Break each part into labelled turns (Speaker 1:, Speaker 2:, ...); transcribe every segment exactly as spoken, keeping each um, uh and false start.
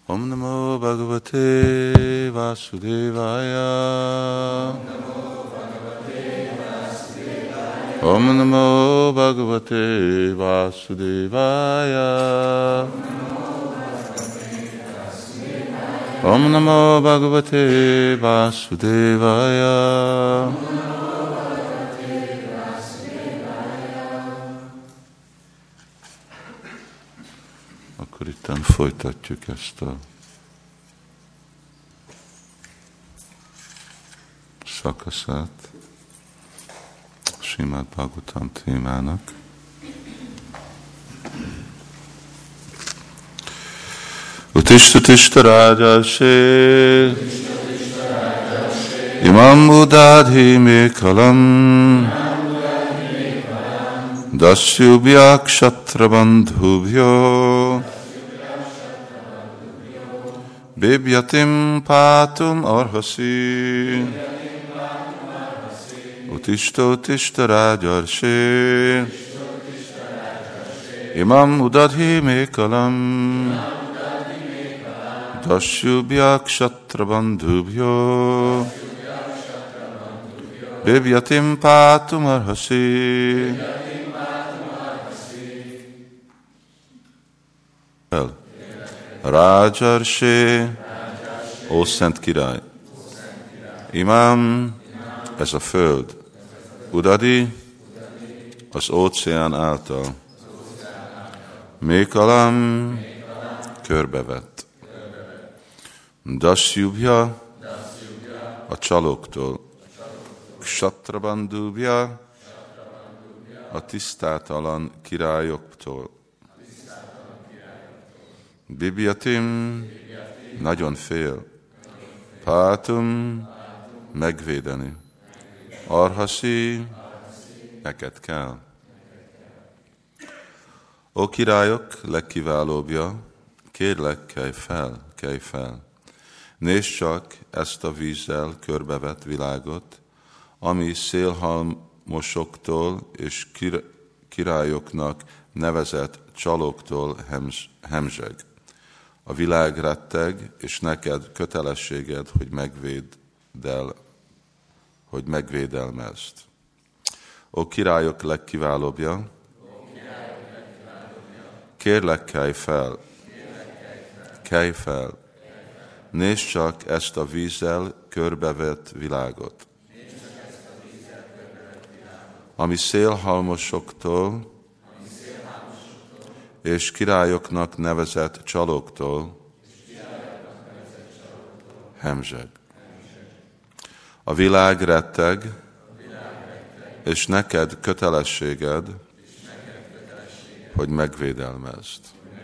Speaker 1: Om Namo Bhagavate Vasudevaya. Om Namo Bhagavate Vasudevaya. Om Namo Bhagavate Vasudevaya. Akkor itten folytatjuk ezt a szakaszát Srimad Bhagavatam témának. Utishta tishta rajarse imam udadhi mekalam dasyubhya kshatrabandhubhyo bibhyatim patum arhasi. Utishta utishta rajarse imam udadhi mekalam dasyubhya kshatrabandhubhyo bibhyatim patum arhasi. El. Rajarse, ó Szent Király. Imám, ez a föld. Udadi, az óceán által. Mekalam, körbevett. Dasyubhya, a csalóktól. Kshatrabandhubhya, a tisztátalan királyoktól. Bibhyatim, nagyon fél. Pátum, megvédeni. Arhasi, neked kell. Ó királyok legkiválóbbja, kérlek, kelj fel, kelj fel. Nézd csak ezt a vízzel körbevett világot, ami szélhalmosoktól és királyoknak nevezett csalóktól hemzseg. A világ retteg, és neked kötelességed, hogy megvédd el, hogy megvédelmezd. Ó királyok legkiválóbbja, kérlek, kelj fel, kelj fel, nézd csak ezt a vízzel körbevett világot, ami szélhalmosoktól és királyoknak nevezett csalóktól hemzseg. A világ retteg, és neked kötelességed, hogy megvédelmezd.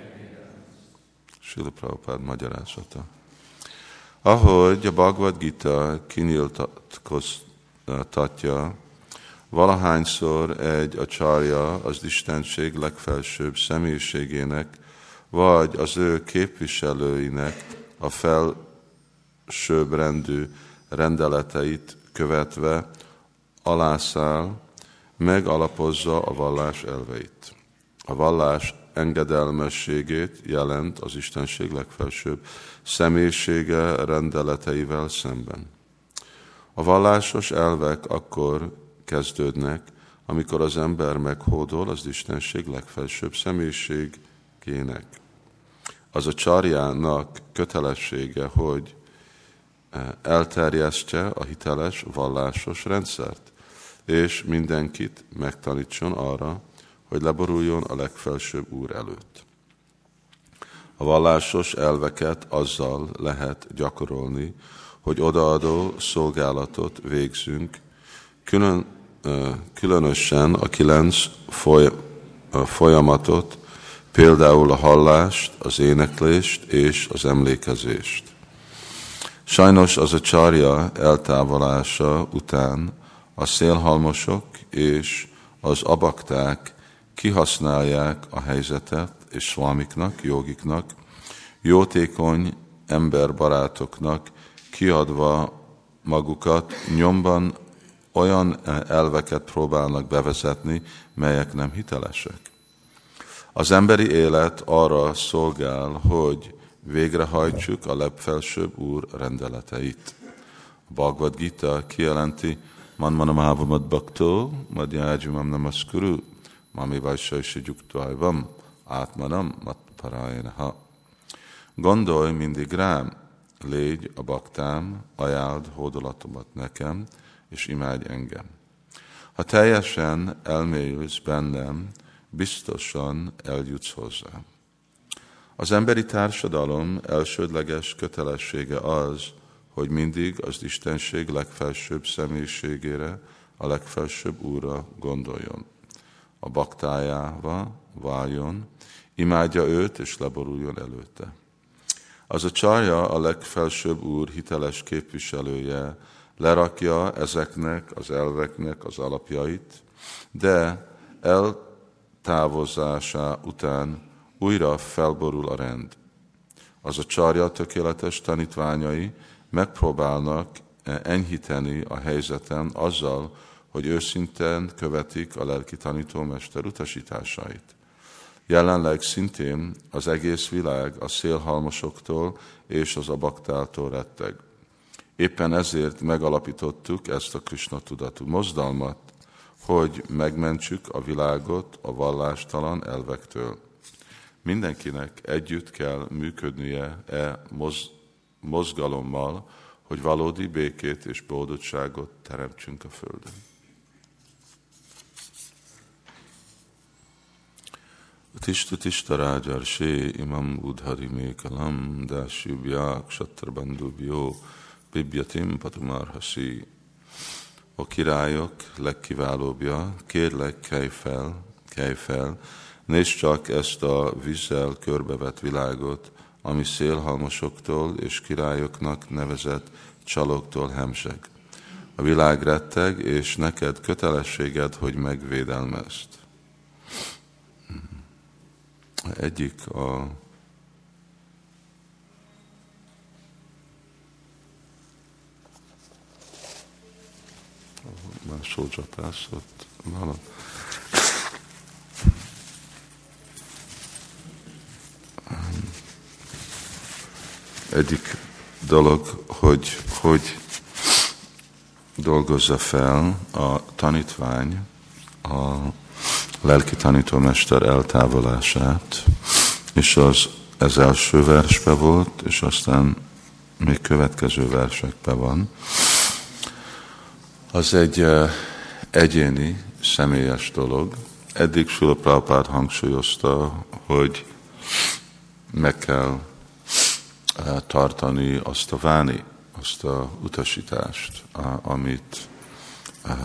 Speaker 1: Srila Prabhupád magyarázata. Ahogy a Bhagavad Gita kinyilatkoztatja, valahányszor egy acharya az Istenség legfelsőbb személyiségének, vagy az ő képviselőinek a felsőbb rendű rendeleteit követve alászáll, megalapozza a vallás elveit. A vallás engedelmességét jelent az Istenség legfelsőbb személyisége rendeleteivel szemben. A vallásos elvek akkor kezdődnek, amikor az ember meghódol az Istenség legfelsőbb személyiségének. Az a csarjának kötelessége, hogy elterjesztje a hiteles vallásos rendszert, és mindenkit megtanítson arra, hogy leboruljon a legfelsőbb Úr előtt. A vallásos elveket azzal lehet gyakorolni, hogy odaadó szolgálatot végzünk, külön, különösen a kilenc folyamatot, például a hallást, az éneklést és az emlékezést. Sajnos az a csarja eltávolása után a szélhalmosok és az abakták kihasználják a helyzetet, és szvamiknak, jogiknak, jótékony emberbarátoknak kiadva magukat nyomban olyan elveket próbálnak bevezetni, melyek nem hitelesek. Az emberi élet arra szolgál, hogy végrehajtsuk a legfelsőbb Úr rendeleteit. A Bhagavad Gita kijelenti, Man manamávamad bhaktó, madhyájimam namaskuru, mami vajsajsi gyuktvajvam, átmanam matparajnaha. Gondolj mindig rám, légy a baktám, ajánld hódolatomat nekem, és imádj engem. Ha teljesen elmélyülsz bennem, biztosan eljutsz hozzám. Az emberi társadalom elsődleges kötelessége az, hogy mindig az Istenség legfelsőbb személyiségére, a legfelsőbb Úrra gondoljon. A baktájává váljon, imádja őt és leboruljon előtte. Az a csarja, a legfelsőbb Úr hiteles képviselője, lerakja ezeknek az elveknek az alapjait, de eltávozása után újra felborul a rend. Az a csarja tökéletes tanítványai megpróbálnak enyhíteni a helyzeten azzal, hogy őszintén követik a lelki tanítómester utasításait. Jelenleg szintén az egész világ a szélhalmosoktól és az abaktáltól retteg. Éppen ezért megalapítottuk ezt a Krishna tudatú mozdalmat, hogy megmentsük a világot a vallástalan elvektől. Mindenkinek együtt kell működnie e moz, mozgalommal, hogy valódi békét és boldogságot teremtsünk a Földön. Utishta tishta rájarsi imam udhari mékalam dásyubják satrabandubjó bibjatim patumarhasi. O királyok legkiválóbbja, kérlek, kelj fel, kelj fel, nézd csak ezt a vízzel körbevett világot, ami szélhalmosoktól és királyoknak nevezett csalóktól hemzseg. A világ retteg, és neked kötelességed, hogy megvédelmezd. Egyik a már szócsapászott valami. Egyik dolog, hogy, hogy dolgozza fel a tanítvány a lelki tanítómester eltávolását, és az, ez első versben volt, és aztán még következő versekben van. Az egy uh, egyéni, személyes dolog. Eddig Srila Prabhupád hangsúlyozta, hogy meg kell uh, tartani azt a váni, azt a utasítást, uh, amit uh,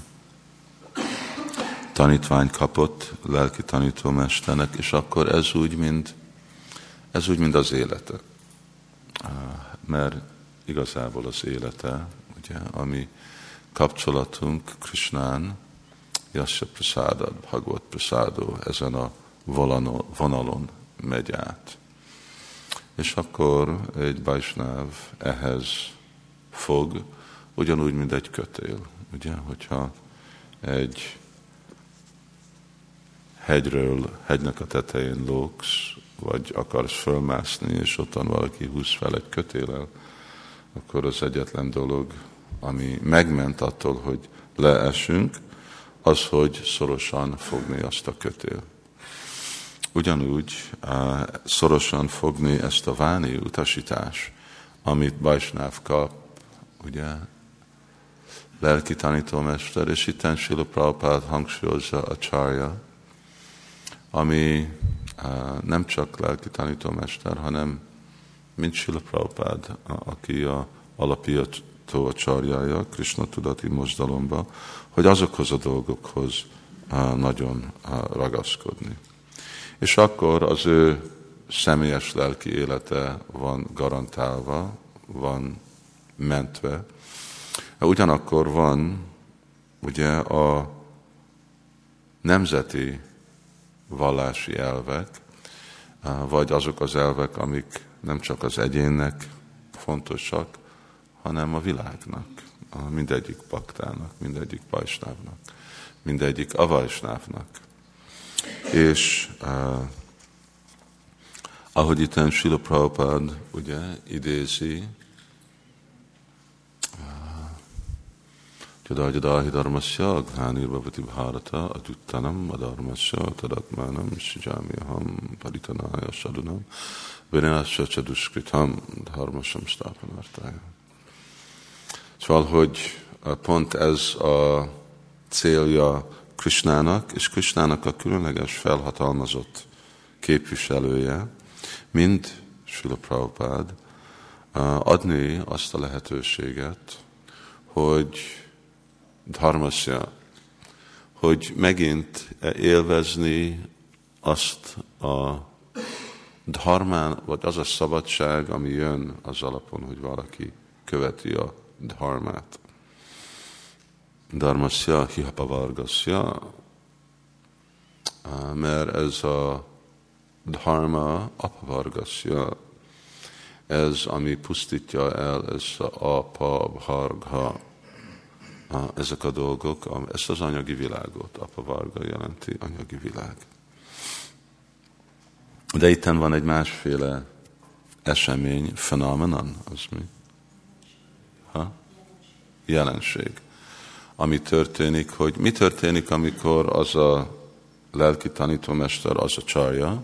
Speaker 1: tanítvány kapott lelki tanítómesternek, és akkor ez úgy, mint, ez úgy, mint az élete. Uh, mert igazából az élete, ugye, ami kapcsolatunk Krishnán, Yasya Prasada, Bhagavad Prasado, ezen a vonalon megy át. És akkor egy Vaisnáv ehhez fog, ugyanúgy, mint egy kötél. Ugye, hogyha egy hegyről, hegynek a tetején lógsz, vagy akarsz fölmászni, és ottan valaki húz fel egy kötéllel, akkor az egyetlen dolog, ami megment attól, hogy leesünk, az, hogy szorosan fogni azt a kötél. Ugyanúgy szorosan fogni ezt a váni utasítás, amit Vaisnáv kap, ugye, lelki tanítómester, és itten Srila Prabhupád hangsúlyozza a csarja, ami nem csak lelki tanítómester, hanem mint Srila Prabhupád, aki a alapító a csarjája, Krishna tudati mozdalomba, hogy azokhoz a dolgokhoz nagyon ragaszkodni. És akkor az ő személyes lelki élete van garantálva, van mentve. Ugyanakkor van ugye a nemzeti vallási elvek, vagy azok az elvek, amik nem csak az egyénnek fontosak, hanem a világnak, a mindegyik baktának, mindegyik vajsnávnak, mindegyik avajsnávnak. És ahogy itt Srila Prabhupád ugye idézi, Jadajadahi dharmasya ghanirvavati bharata atuttanam adharmasya tadatmanam sijamyaham paritanaya sadunam vinasya chaduskritam dharmasam stapanartaya. Szóval, hogy pont ez a célja Krishnának, és Krishnának a különleges felhatalmazott képviselője, mind Srila Prabhupád, adni azt a lehetőséget, hogy dharmasya, hogy megint élvezni azt a dharmán, vagy az a szabadság, ami jön az alapon, hogy valaki követi a dharmát. Dharmasya hihapavargasya, mert ez a dharma apavargasya, ez, ami pusztítja el, ez a apavarga, ezek a dolgok, ezt az anyagi világot, apavarga jelenti anyagi világ. De itten van egy másféle esemény, phenomenon, az mi? Ha? Jelenség. Ami történik, hogy mi történik, amikor az a lelki tanítómester, az a csarja,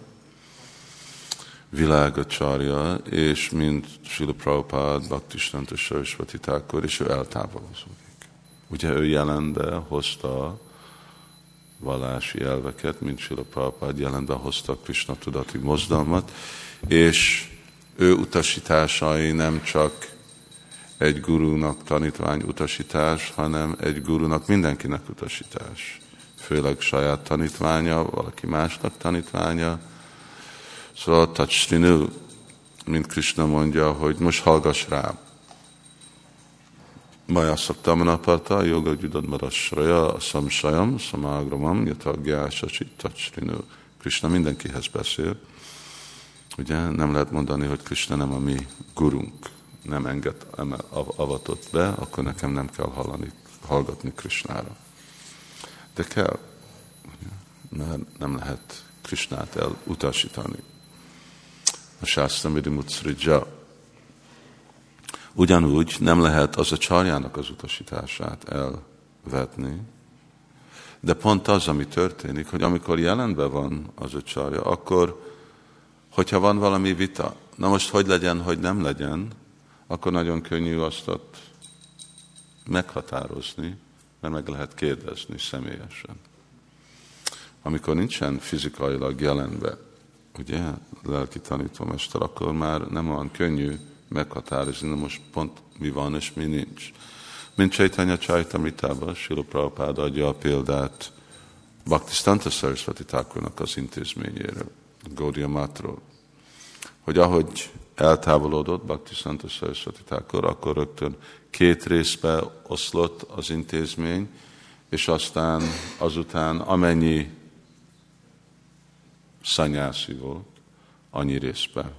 Speaker 1: világacsarja, és mint Srila Prabhupád, Bhaktisiddhanta Sarasvati Thakur, és ő eltávolozódik. Ugye ő jelenbe hozta a vallási elveket, mint Srila Prabhupád jelenbe hozta a Krishna tudati mozdalmat, és ő utasításai nem csak egy gurúnak tanítvány utasítás, hanem egy gurúnak mindenkinek utasítás. Főleg saját tanítványa, valaki másnak tanítványa. Szóval tacsrinu, mint Krishna mondja, hogy most hallgass rám. Maja szaktamanaparta, joga gyudadmarasraja, samsajam, samagramam, yatagyásasit tacsrinu. Krishna mindenkihez beszél. Ugye nem lehet mondani, hogy Krishna nem a mi gurunk, nem enged avatott be, akkor nekem nem kell hallani, hallgatni Krishnára. De kell, mert nem lehet Krishnát elutasítani. A Sásztra Vidimutsrija. Ugyanúgy nem lehet az a csarjának az utasítását elvetni, de pont az, ami történik, hogy amikor jelenben van az a csarja, akkor, hogyha van valami vita, na most hogy legyen, hogy nem legyen, akkor nagyon könnyű azt ott meghatározni, mert meg lehet kérdezni személyesen. Amikor nincsen fizikailag jelenve, ugye, lelki tanítómester, akkor már nem olyan könnyű meghatározni, de most pont mi van és mi nincs. Mint Chaitanya Charitamritában, Srila Prabhupád adja a példát Bhaktisiddhanta Sarasvati Thakurnak az intézményéről, Gaudiya Matról, hogy ahogy eltávolodott Bhaktisiddhanta Sarasvati Thakur, akkor rögtön két részbe oszlott az intézmény, és aztán azután amennyi szanyászi volt, annyi részbe.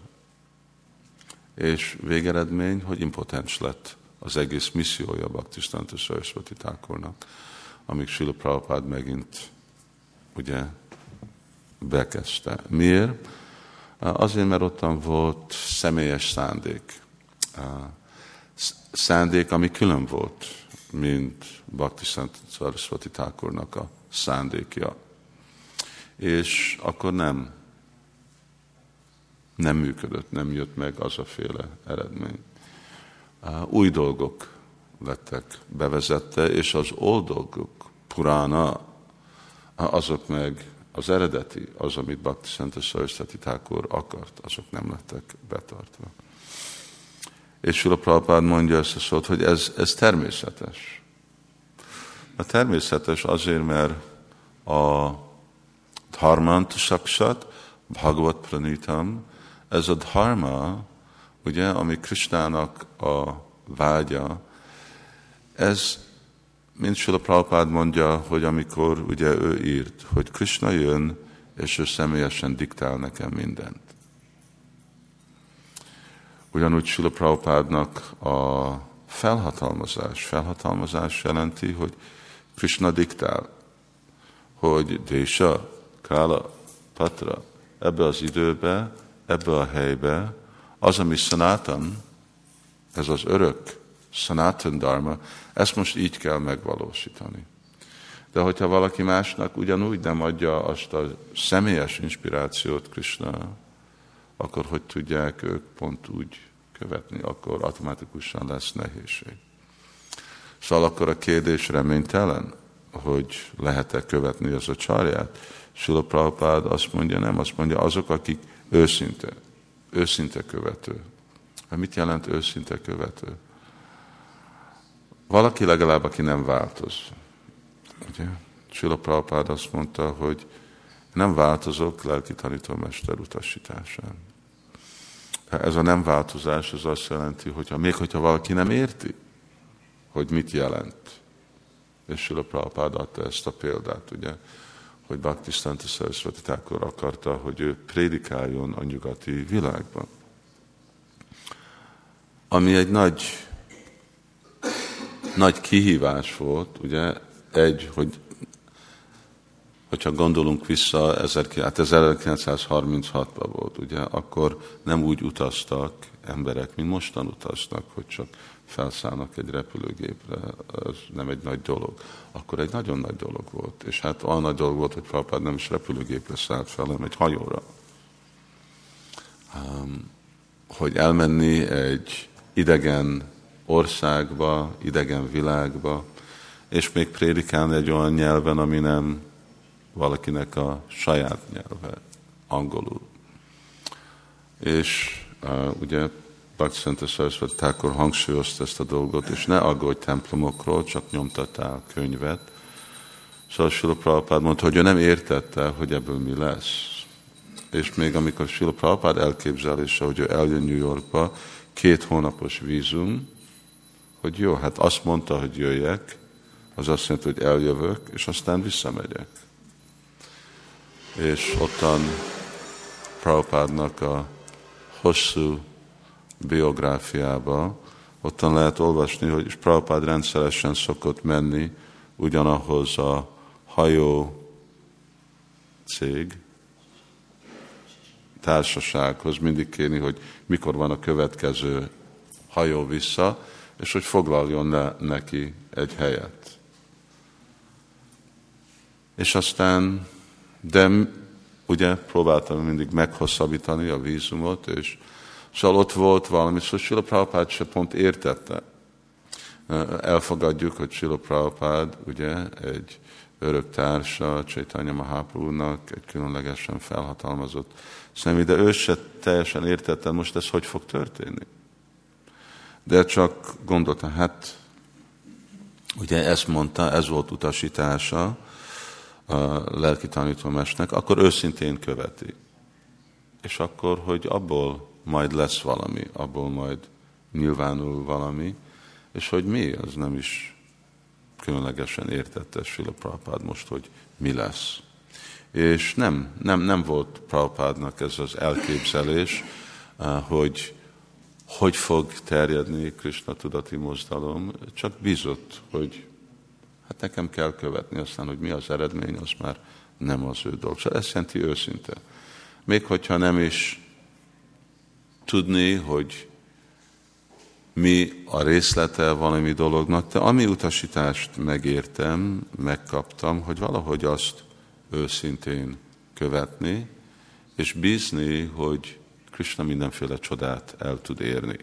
Speaker 1: És végeredmény, hogy impotens lett az egész missziója Bhaktisiddhanta Sarasvati Thakurnak, amíg Srila Prabhupád megint ugye bekezdte. Miért? Azért, mert ottan volt személyes szándék. Szándék, ami külön volt, mint Bhaktisiddhanta Sarasvati Thakurnak a szándékja. És akkor nem, nem működött, nem jött meg az a féle eredmény. Új dolgok lettek bevezette, és az old dolgok, Purana, azok meg az eredeti, az, amit Bhaktisiddhanta Sarasvati Thakur akart, azok nem lettek betartva. És Srila Prabhupád mondja ezt a szót, hogy ez, ez természetes. A természetes azért, mert a dharmant saksat, bhagavat pranitam, ez a dharma, ugye, ami Krishnának a vágya, ez, mint Srila Prabhupád mondja, hogy amikor ugye ő írt, hogy Krishna jön, és ő személyesen diktál nekem mindent. Ugyanúgy Srila Prabhupádnak a felhatalmazás, felhatalmazás jelenti, hogy Krishna diktál, hogy Desha, Kala, Patra, ebbe az időbe ebbe a helybe, az, ami Sanatan, ez az örök Sanatan Dharma, ezt most így kell megvalósítani. De hogyha valaki másnak ugyanúgy nem adja azt a személyes inspirációt Krishna, akkor hogy tudják ők pont úgy követni, akkor automatikusan lesz nehézség. Szóval akkor a kérdés reménytelen, hogy lehet-e követni az a csarját. Srila Prabhupád azt mondja, nem, azt mondja, azok, akik őszinte, őszinte követő. Mit jelent őszinte követő? Valaki legalább, aki nem változ. Ugye? Srila Prabhupád azt mondta, hogy nem változok lelki tanítómester utasításán. Ez a nem változás, az azt jelenti, hogy még hogyha valaki nem érti, hogy mit jelent. És Srila Prabhupád adta ezt a példát, ugye, hogy Bhaktisiddhanta Saraswati Thakur akarta, hogy ő prédikáljon a nyugati világban. Ami egy nagy, nagy kihívás volt, ugye, egy, hogy hogyha gondolunk vissza, ezerkilencszázharminchatban volt, ugye, akkor nem úgy utaztak emberek, mint mostan utaznak, hogy csak felszállnak egy repülőgépre, ez nem egy nagy dolog. Akkor egy nagyon nagy dolog volt. És hát olyan nagy dolog volt, hogy Prabhupád nem is repülőgépre szállt fel, hanem egy hajóra. Um, hogy elmenni egy idegen országba, idegen világba, és még prédikálni egy olyan nyelven, ami nem valakinek a saját nyelve, angolul. És uh, ugye Bhaktisiddhanta Saraswati Thakur hangsúlyozta ezt a dolgot, és ne aggódj templomokról, csak nyomtattál könyvet. Szóval Srila Prabhupád mondta, hogy ő nem értette, hogy ebből mi lesz. És még amikor Srila Prabhupád elképzelése, hogy ő eljön New Yorkba, két hónapos vízum, hogy jó, hát azt mondta, hogy jöjjek, az azt jelenti, hogy eljövök, és aztán visszamegyek. És ottan Prabhupádnak a hosszú biográfiába, ottan lehet olvasni, hogy Prabhupád rendszeresen szokott menni ugyanahoz a hajó cég, társasághoz, mindig kérni, hogy mikor van a következő hajó vissza, és hogy foglaljon le neki egy helyet. És aztán, de ugye próbáltam mindig meghosszabbítani a vízumot, és szóval ott volt valami, szóval Srila Prabhupád se pont értette. Elfogadjuk, hogy Srila Prabhupád ugye egy örök társa Chaitanya Mahaprabhunak, egy különlegesen felhatalmazott személy, de ő se teljesen értette, most ez hogy fog történni. De csak gondolta, hát ugye ezt mondta, ez volt utasítása a lelki tanítómesternek, akkor őszintén követi. És akkor, hogy abból majd lesz valami, abból majd nyilvánul valami, és hogy mi, az nem is különlegesen értette Srila Prabhupád most, hogy mi lesz. És nem, nem, nem volt Prabhupádnak ez az elképzelés, hogy hogy fog terjedni Krishna tudati mozdalom, csak bízott, hogy hát nekem kell követni, aztán, hogy mi az eredmény, az már nem az ő dolg. Szóval ez jelenti őszinte. Még hogyha nem is tudni, hogy mi a részlete valami dolognak, de ami utasítást megértem, megkaptam, hogy valahogy azt őszintén követni, és bízni, hogy Krishna mindenféle csodát el tud érni.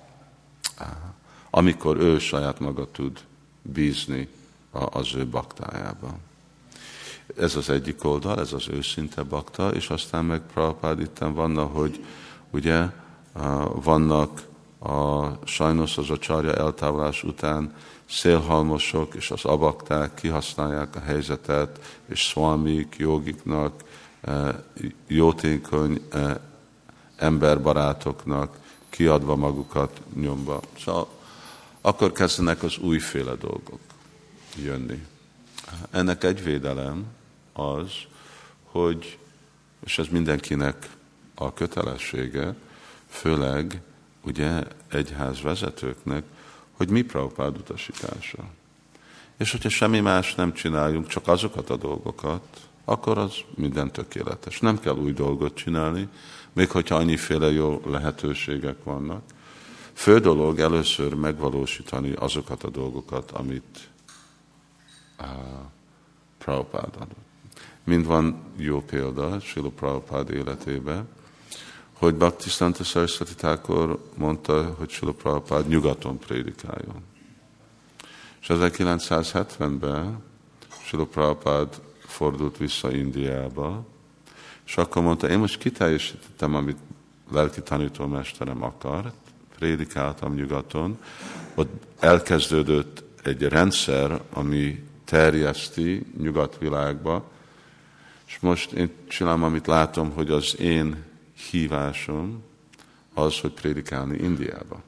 Speaker 1: Amikor ő saját maga tud bízni az ő baktájában. Ez az egyik oldal, ez az őszinte bakta, és aztán meg Prabhupád itten vannak, hogy ugye vannak a, sajnos az a csarja eltávolás után szélhalmosok és az abakták kihasználják a helyzetet, és szvamik, jogiknak, jótékony emberbarátoknak kiadva magukat nyomba. Szóval akkor kezdenek az újféle dolgok jönni. Ennek egy védelem az, hogy, és ez mindenkinek a kötelessége, főleg ugye egyházvezetőknek, hogy mi Prabhupád utasítása. És hogyha semmi más nem csináljunk, csak azokat a dolgokat, akkor az minden tökéletes. Nem kell új dolgot csinálni, még hogyha annyiféle jó lehetőségek vannak. Fő dolog először megvalósítani azokat a dolgokat, amit uh, Prabhupád adott. Mind van jó példa Srila Prabhupád életében, hogy Bhaktisiddhanta Saraswati Thakur mondta, hogy Srila Prabhupád nyugaton prédikáljon. És ezerkilencszázhetvenben Srila Prabhupád fordult vissza Indiába, és akkor mondta, én most kiteljesítettem, amit lelki tanítómesterem akart, prédikáltam nyugaton, ott elkezdődött egy rendszer, ami terjeszti nyugatvilágba, és most én csinálom, amit látom, hogy az én hívásom az, hogy prédikálni Indiába.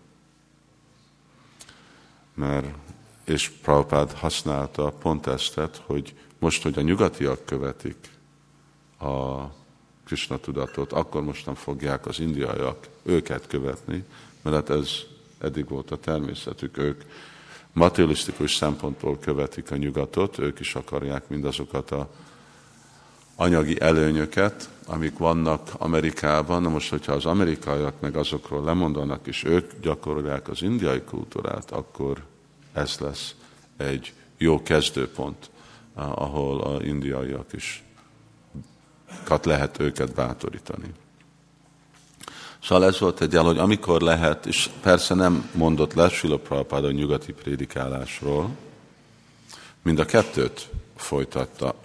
Speaker 1: Mert, és Prabhupád használta pont ezt, hogy most, hogy a nyugatiak követik a Krishna tudatot, akkor mostan fogják az indiaiak őket követni, mert hát ez eddig volt a természetük. Ők materialisztikus szempontból követik a nyugatot, ők is akarják mindazokat a anyagi előnyöket, amik vannak Amerikában. Na most, hogyha az amerikaiak meg azokról lemondanak, és ők gyakorolják az indiai kultúrát, akkor ez lesz egy jó kezdőpont, ahol az indiaiak is lehet őket bátorítani. Szóval ez volt egy el, hogy amikor lehet, és persze nem mondott le Srila Prabhupád a nyugati prédikálásról, mind a kettőt folytatta.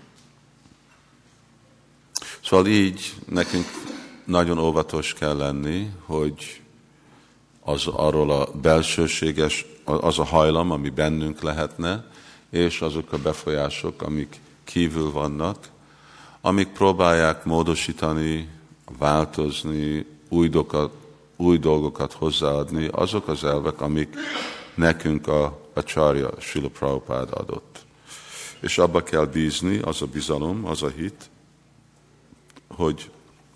Speaker 1: Szóval így nekünk nagyon óvatos kell lenni, hogy az arról a belsőséges, az a hajlam, ami bennünk lehetne, és azok a befolyások, amik kívül vannak, amik próbálják módosítani, változni, új dolgokat, új dolgokat hozzáadni, azok az elvek, amik nekünk a Acharya Srila Prabhupád adott. És abba kell bízni, az a bizalom, az a hit, hogy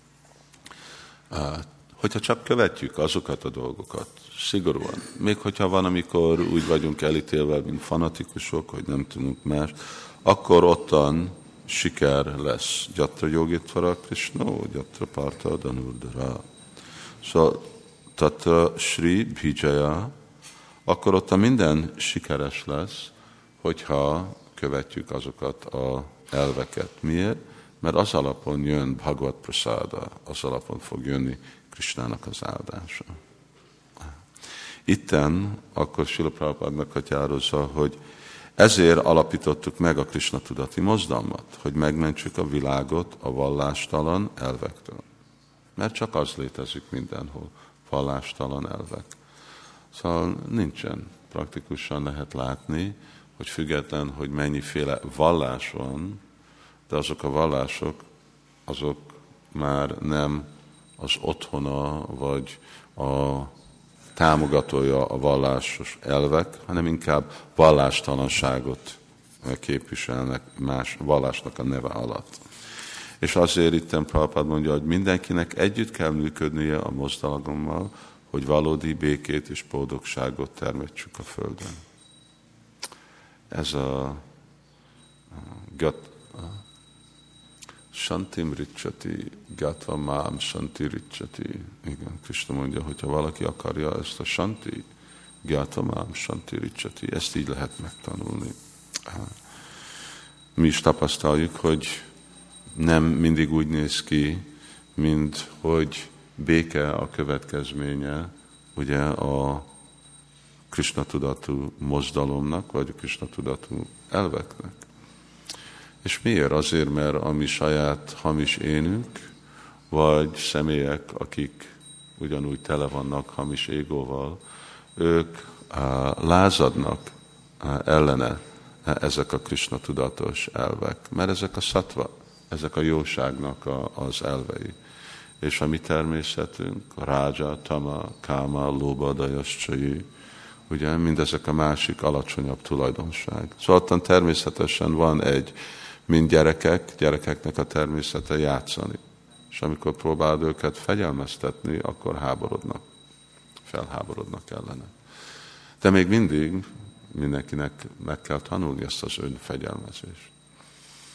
Speaker 1: hogyha csak követjük azokat a dolgokat, szigorúan, még hogyha van, amikor úgy vagyunk elítélve, mint fanatikusok, hogy nem tudunk más, akkor ottan siker lesz. Gyatra Yogitvara Krishna, Gyatra Partha Dhanurdhara. Szóval Tatra Sri Bhijaya, akkor ott minden sikeres lesz, hogyha követjük azokat az elveket. Miért? Mert az alapon jön Bhagavad Prasada, az alapon fog jönni Krishnának az áldása. Itten akkor Srila Prabhupád meghatározza, hogy ezért alapítottuk meg a Krishna tudati mozdalmat, hogy megmentsük a világot a vallástalan elvektől. Mert csak az létezik mindenhol, vallástalan elvek. Szóval nincsen. Praktikusan lehet látni, hogy független, hogy mennyiféle vallás van, de azok a vallások, azok már nem az otthona, vagy a támogatója a vallásos elvek, hanem inkább vallástalanságot képviselnek más vallásnak a neve alatt. És azért itt Prabhupád mondja, hogy mindenkinek együtt kell működnie a mozdalommal, hogy valódi békét és boldogságot teremtsük a Földön. Ez a, a gat, a Shantim Ricchati, Gatva Mám Shanti Ricchati. Igen, Krishna mondja, hogyha valaki akarja ezt a Shanti, Gatva Mám Shanti Ricchati, ezt így lehet megtanulni. Mi is tapasztaljuk, hogy nem mindig úgy néz ki, mint hogy béke a következménye, ugye a Krishna tudatú mozdalomnak, vagy a Krishna tudatú elveknek. És miért? Azért, mert a mi saját hamis énünk, vagy személyek, akik ugyanúgy tele vannak hamis égóval, ők á, lázadnak á, ellene á, ezek a Krishna tudatos elvek. Mert ezek a sattva, ezek a jóságnak a, az elvei. És a mi természetünk, a rája, tama, káma, lóba, dajascsai, ugye mindezek a másik alacsonyabb tulajdonság. Szóval természetesen van egy, mint gyerekek, gyerekeknek a természete játszani. És amikor próbálod őket fegyelmeztetni, akkor háborodnak, felháborodnak ellene. De még mindig mindenkinek meg kell tanulni ezt az önfegyelmezést.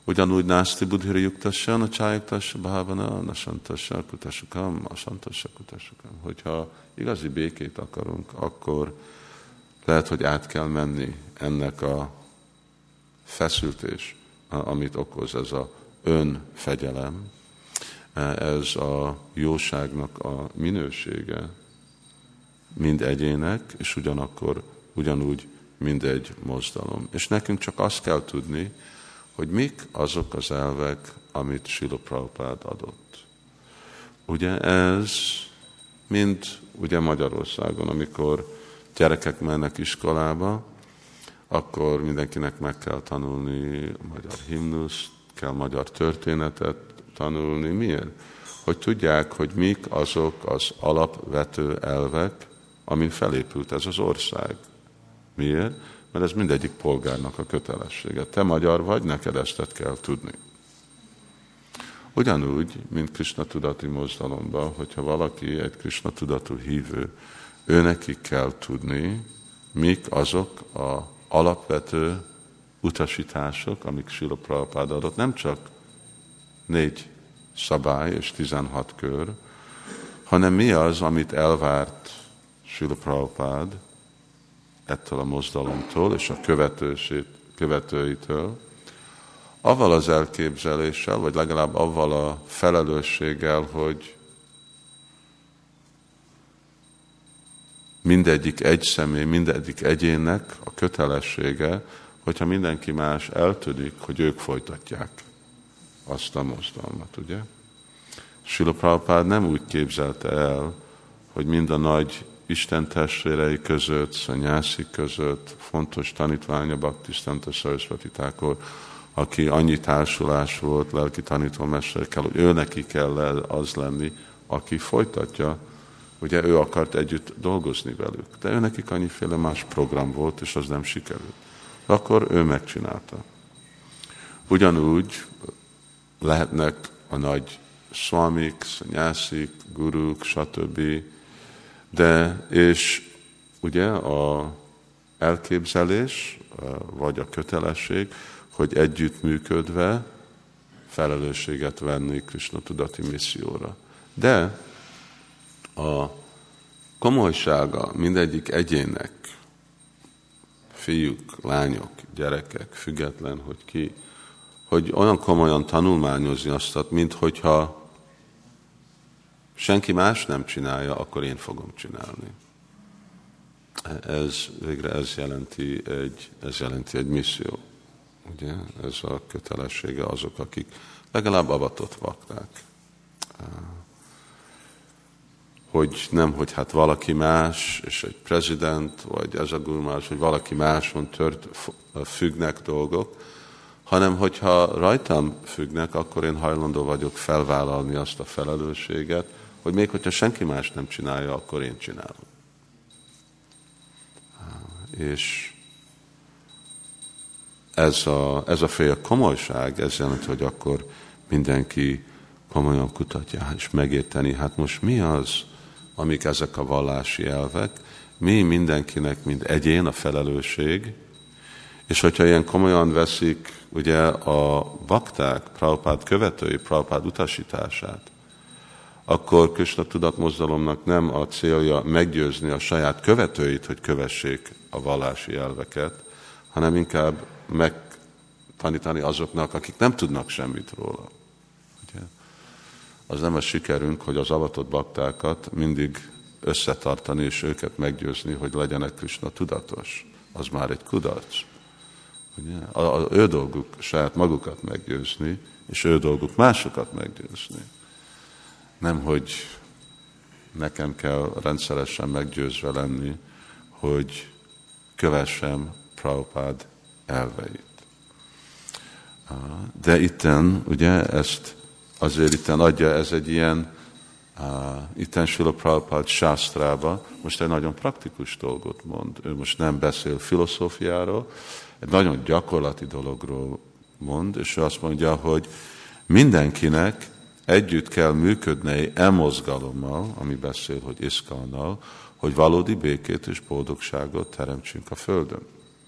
Speaker 1: Ugyanúgy nászti buddhira juktassa, a csájuktassa, bhavana, nasantassa, kutasukam, asantassa, kutasukam. Hogyha igazi békét akarunk, akkor lehet, hogy át kell menni ennek a feszültés, amit okoz ez a önfegyelem, ez a jóságnak a minősége mind egyének, és ugyanakkor ugyanúgy mindegy mozdalom. És nekünk csak azt kell tudni, hogy mik azok az elvek, amit Srila Prabhupád adott. Ugye ez mind ugye Magyarországon, amikor gyerekek mennek iskolába, akkor mindenkinek meg kell tanulni magyar himnuszt, kell magyar történetet tanulni. Miért? Hogy tudják, hogy mik azok az alapvető elvek, amin felépült ez az ország. Miért? Mert ez mindegyik polgárnak a kötelessége. Te magyar vagy, neked ezt kell tudni. Ugyanúgy, mint Krishna tudati mozdalomban, hogyha valaki egy Krishna tudatú hívő, ő neki kell tudni, mik azok az alapvető utasítások, amik Srila Prabhupád adott, nem csak négy szabály és tizenhat kör, hanem mi az, amit elvárt Srila Prabhupád ettől a mozdalomtól és a követőitől, avval az elképzeléssel, vagy legalább avval a felelősséggel, hogy mindegyik egy személy, mindegyik egyénnek a kötelessége, hogyha mindenki más eltűnik, hogy ők folytatják azt a mozdalmat, ugye? Srila Prabhupád nem úgy képzelte el, hogy mind a nagy Isten testvérei között, szanyászik között, fontos tanítványa Bhaktisztanta Sarasvati Thakur, aki annyi társulás volt lelki tanítómesterkel, hogy ő neki kell az lenni, aki folytatja. Ugye ő akart együtt dolgozni velük, de ő nekik annyiféle más program volt, és az nem sikerült. Akkor ő megcsinálta. Ugyanúgy lehetnek a nagy szvamik, szanyászik, guruk, stb., de és ugye a elképzelés, vagy a kötelesség, hogy együttműködve felelősséget venni Krishna tudati misszióra. De a komolysága mindegyik egyének, fiúk, lányok, gyerekek, független, hogy ki, hogy olyan komolyan tanulmányozni azt, mint hogyha senki más nem csinálja, akkor én fogom csinálni. Ez végre ez jelenti egy, ez jelenti egy misszió. Ugye? Ez a kötelessége azok, akik legalább avatott bakták. Hogy nem, hogy hát valaki más, és egy prezident, vagy ez a gurmás, hogy valaki máson tört, függnek dolgok, hanem hogyha rajtam függnek, akkor én hajlandó vagyok felvállalni azt a felelősséget, hogy még hogyha senki más nem csinálja, akkor én csinálom. És ez a, ez a fél komolyság, ez jelenti, hogy akkor mindenki komolyan kutatja, és megérteni, hát most mi az, amik ezek a vallási elvek, mi mindenkinek, mint egyén a felelősség, és hogyha ilyen komolyan veszik ugye a bakták, Prabhupád követői, Prabhupád utasítását, akkor Krishna tudatmozdalomnak nem a célja meggyőzni a saját követőit, hogy kövessék a vallási elveket, hanem inkább megtanítani azoknak, akik nem tudnak semmit róla. Ugye? Az nem a sikerünk, hogy az avatott baktákat mindig összetartani és őket meggyőzni, hogy legyenek Krishna tudatos. Az már egy kudarc. Ugye? Az ő dolguk saját magukat meggyőzni, és ő dolguk másokat meggyőzni. Nem, hogy nekem kell rendszeresen meggyőzve lenni, hogy kövessem Prabhupád elveit. De itten, ugye, ezt azért itten adja, ez egy ilyen, uh, itten Srila Prabhupád sásztrába, most egy nagyon praktikus dolgot mond. Ő most nem beszél filozófiáról, egy nagyon gyakorlati dologról mond, és ő azt mondja, hogy mindenkinek együtt kell működni e mozgalommal, ami beszél, hogy iszkannal, hogy valódi békét és boldogságot teremtsünk a Földön.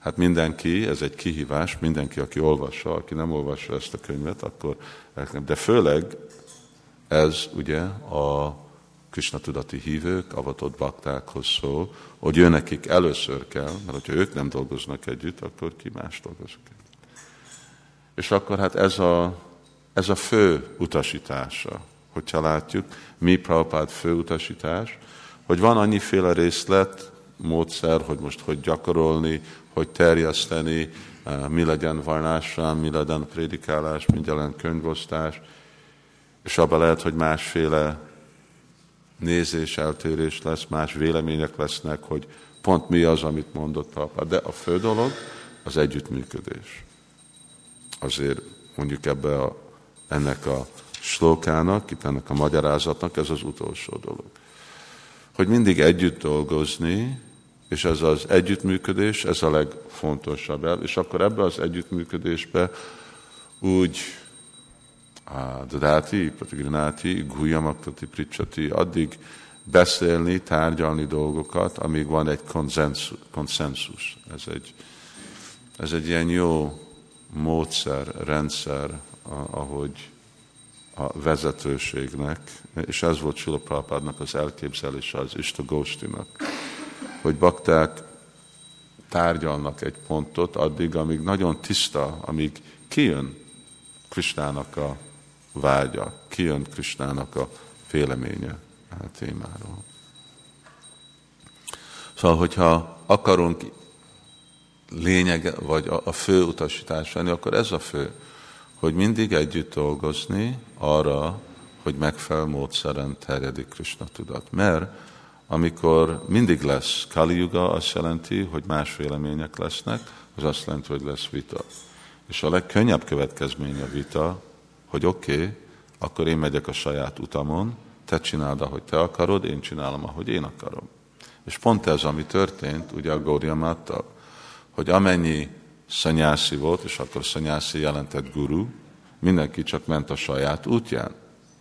Speaker 1: Hát mindenki, ez egy kihívás, mindenki, aki olvassa, aki nem olvassa ezt a könyvet, akkor, de főleg ez ugye a Krisna tudati hívők, avatott baktákhoz szól, hogy ő nekik először kell, mert hogyha ők nem dolgoznak együtt, akkor ki más dolgozik. És akkor hát ez a, ez a fő utasítása, hogyha látjuk, mi Prabhupád fő utasítás, hogy van annyiféle részlet, módszer, hogy most hogy gyakorolni, hogy terjeszteni, mi legyen varnásra, mi legyen prédikálás, mi legyen könyvosztás, és abban lehet, hogy másféle nézés, eltérés lesz, más vélemények lesznek, hogy pont mi az, amit mondott Prabhupád. De a fő dolog az együttműködés. Azért mondjuk ebbe a, ennek a slókának, itt ennek a magyarázatnak ez az utolsó dolog. Hogy mindig együtt dolgozni, és ez az együttműködés, ez a legfontosabb. És akkor ebbe az együttműködésbe úgy dadáti, patigrináti, gulyamaktati, pricsati, addig beszélni, tárgyalni dolgokat, amíg van egy konszenzus. Ez egy, ez egy ilyen jó módszer, rendszer, ahogy a vezetőségnek, és ez volt Srila Prabhupádnak az elképzelése az Ista Góstinak, hogy bakták tárgyalnak egy pontot addig, amíg nagyon tiszta, amíg kijön Krisnának a vágya, kijön Krisnának a véleménye a témáról. Szóval, hogyha akarunk lényeg, vagy a, a fő utasítás venni, akkor ez a fő, hogy mindig együtt dolgozni arra, hogy megfelelő módszeren terjedik Krisna tudat. Mert amikor mindig lesz Kali Yuga, azt jelenti, hogy más vélemények lesznek, az azt jelenti, hogy lesz vita. És a legkönnyebb következmény a vita, hogy oké, okay, akkor én megyek a saját utamon, te csináld, ahogy te akarod, én csinálom, ahogy én akarom. És pont ez, ami történt, ugye a Gaudiya Mattal, hogy amennyi szanyászi volt, és akkor szanyászi jelentett guru, mindenki csak ment a saját útján.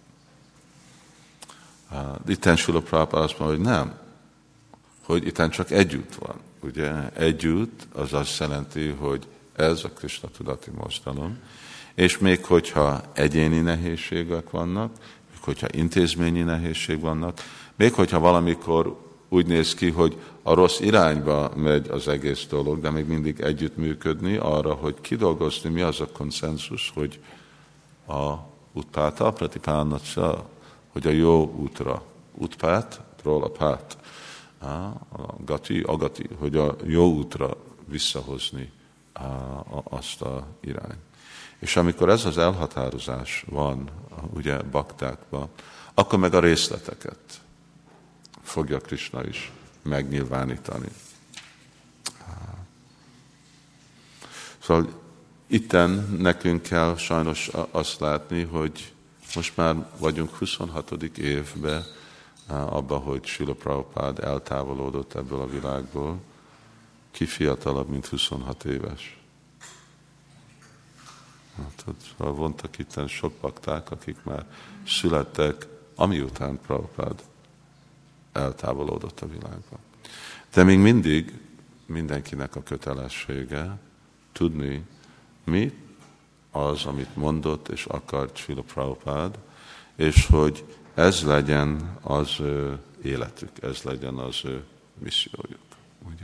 Speaker 1: Itten Srila Prabhupád azt mondja, hogy nem, hogy itten csak együtt van. Ugye együtt az azt jelenti, hogy ez a Krisna tudati mozdalom, és még hogyha egyéni nehézségek vannak, még hogyha intézményi nehézség vannak, még hogyha valamikor úgy néz ki, hogy a rossz irányba megy az egész dolog, de még mindig együttműködni arra, hogy kidolgozni, mi az a konszenzus, hogy a utpáta, pratipánatsa, hogy a jó útra, útpátról a pát, a gati, agati, hogy a jó útra visszahozni azt a irányt. És amikor ez az elhatározás van, ugye baktákban, akkor meg a részleteket fogja Krisna is megnyilvánítani. Szóval itten nekünk kell sajnos azt látni, hogy most már vagyunk huszonhatodik évben abba, hogy Srila Prabhupád eltávolodott ebből a világból. Ki fiatalabb, mint huszonhat éves? Hát, vontak itten sok bakták, akik már születtek, amiután Prabhupád eltávolodott a világba. De még mindig mindenkinek a kötelessége tudni, mi az, amit mondott és akart Srila Prabhupád, és hogy ez legyen az ő életük, ez legyen az ő missziójuk. Ugye?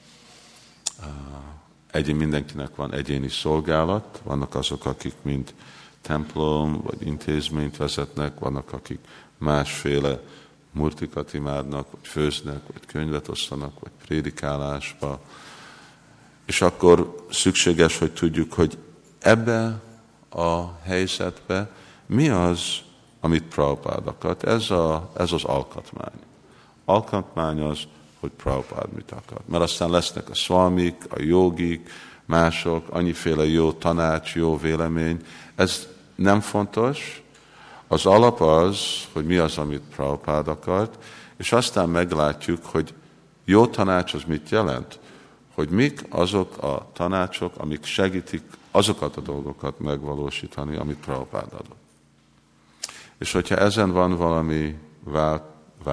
Speaker 1: Egyén mindenkinek van egyéni szolgálat, vannak azok, akik mint templom vagy intézményt vezetnek, vannak, akik másféle murtikat imádnak, vagy főznek, vagy könyvet osztanak, vagy prédikálásba. És akkor szükséges, hogy tudjuk, hogy ebbe a helyzetbe mi az, amit Prabhupád akart. Ez, a, ez az alkotmány. Alkotmány az, hogy Prabhupád mit akar. Mert aztán lesznek a szvamik, a jogik, mások, annyiféle jó tanács, jó vélemény. Ez nem fontos. Az alap az, hogy mi az, amit Prabhupád akart, és aztán meglátjuk, hogy jó tanács az mit jelent, hogy mik azok a tanácsok, amik segítik azokat a dolgokat megvalósítani, amit Prabhupád adott. És hogyha ezen van valami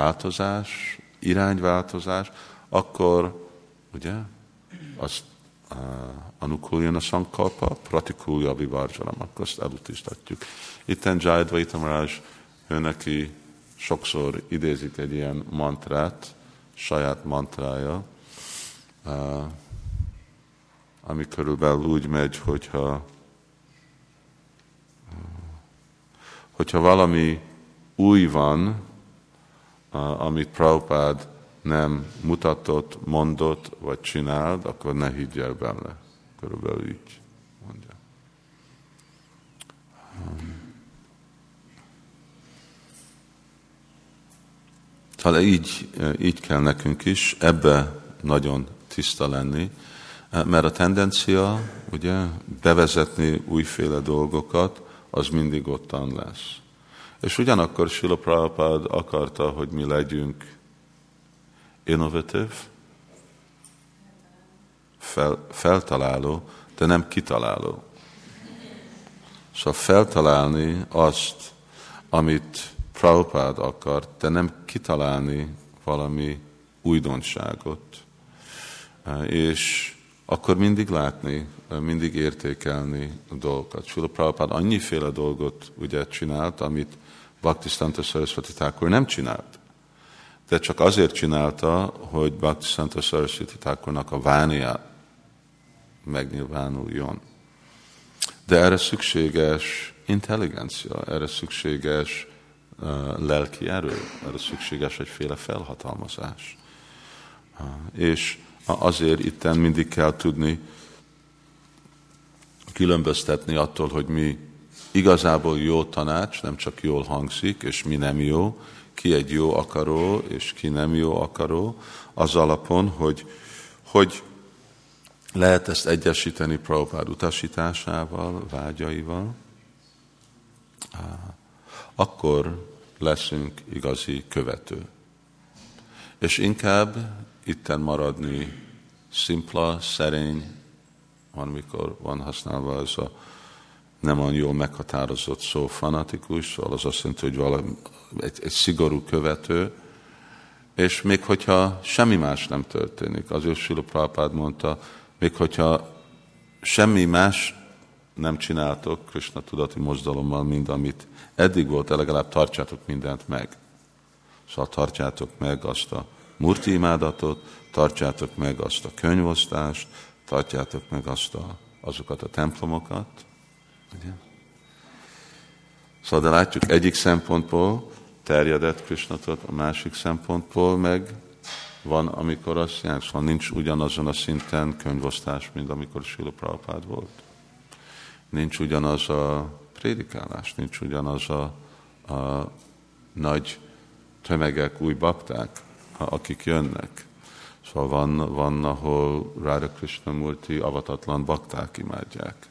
Speaker 1: változás, irányváltozás, akkor ugye, azt, anukuljana sankalpa, pratikulja vivarjanam, akkor azt elutasítjuk. Itten Jayadvaita Maharaj, ő neki sokszor idézik egy ilyen mantrát, saját mantrája, ami körülbelül úgy megy, hogyha, hogyha valami új van, amit Prabhupád nem mutatott, mondott, vagy csinált, akkor ne higgyél benne. Körülbelül így mondja. Hát így, így kell nekünk is, ebbe nagyon tiszta lenni, mert a tendencia, ugye, bevezetni újféle dolgokat, az mindig ottan lesz. És ugyanakkor Srila Prabhupád akarta, hogy mi legyünk innovatív, fel, feltaláló, de nem kitaláló. Szóval feltalálni azt, amit Prabhupád akart, de nem kitalálni valami újdonságot. És akkor mindig látni, mindig értékelni a dolgokat. Srila Prabhupád annyiféle dolgot ugye csinált, amit Bhaktisiddhanta Saraswati Thakur nem csinált. De csak azért csinálta, hogy Bhaktisiddhanta Saraswati Thakurnak a vániát megnyilvánuljon. De erre szükséges intelligencia, erre szükséges uh, lelki erő, erre szükséges egyféle felhatalmazás. Uh, és azért itten mindig kell tudni különböztetni attól, hogy mi igazából jó tanács, nem csak jól hangzik, és mi nem jó, ki egy jó akaró, és ki nem jó akaró, az alapon, hogy, hogy lehet ezt egyesíteni Prabhupád utasításával, vágyaival, akkor leszünk igazi követő. És inkább itten maradni szimpla, szerény, van, mikor van használva ez a nem olyan jól meghatározott szó, fanatikus, szóval az azt jelenti, hogy valami, egy, egy szigorú követő, és még hogyha semmi más nem történik, azért Srila Prabhupád mondta, még hogyha semmi más nem csináltok Krishna tudati mozdalommal, mint amit eddig volt, de legalább tartsátok mindent meg. Szóval tartsátok meg azt a murti imádatot, tartsátok meg azt a könyvosztást, tartjátok meg azt a, azokat a templomokat. Ugye? Szóval de látjuk, egyik szempontból terjedett Krishna tudat, a másik szempontból meg van, amikor azt jelenti, szóval nincs ugyanazon a szinten könyvosztás, mint amikor Srila Prabhupád volt. Nincs ugyanaz a prédikálás, nincs ugyanaz a, a nagy tömegek, új bakták, akik jönnek. Szóval van, van ahol Radha Krishnamurti avatatlan bakták imádják.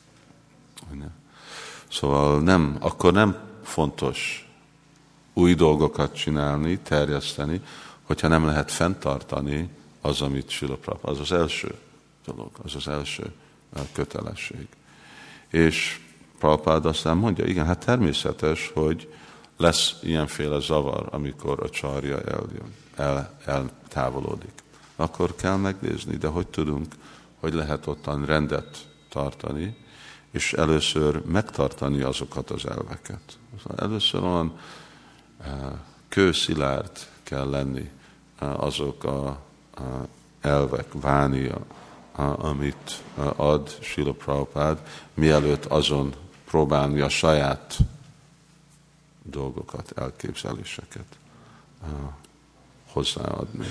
Speaker 1: Szóval nem, akkor nem fontos új dolgokat csinálni, terjeszteni, hogyha nem lehet fenntartani az, amit Srila Prabhupád, az az első dolog, az az első kötelesség. És Prabhupád aztán mondja, igen, hát természetes, hogy lesz ilyenféle zavar, amikor a csarja eljön, el, eltávolodik. Akkor kell megnézni, de hogy tudunk, hogy lehet ottan rendet tartani, és először megtartani azokat az elveket. Először olyan kőszilárd kell lenni azok a elvek, vánia, amit ad Srila Prabhupád, mielőtt azon próbálni a saját dolgokat, elképzeléseket hozzáadni.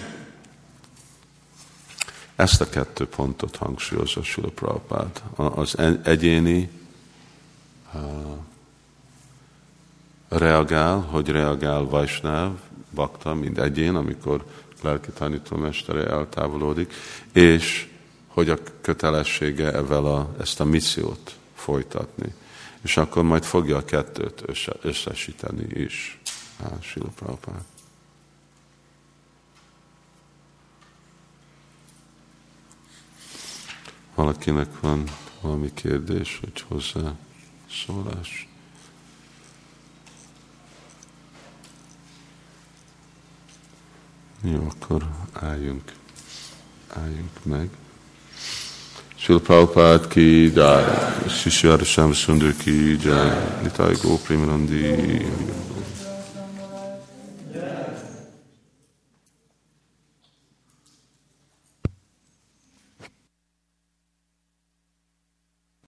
Speaker 1: Ezt a kettő pontot hangsúlyozza Srila Prabhupád. Az egyéni reagál, hogy reagál Vaisnáv, bakta, mint egyén, amikor lelki tanítómestere eltávolodik, és hogy a kötelessége ezzel a, ezt a missziót folytatni. És akkor majd fogja a kettőt össze, összesíteni is Srila Prabhupád. Valakinek van valami kérdés, hogy hozzá szólás? Jó, akkor álljunk, álljunk meg. Srila Prabhupada ki jai, Shri Shri Radha Shyam Sundar ki jai, Nitai Gaur Premanandi.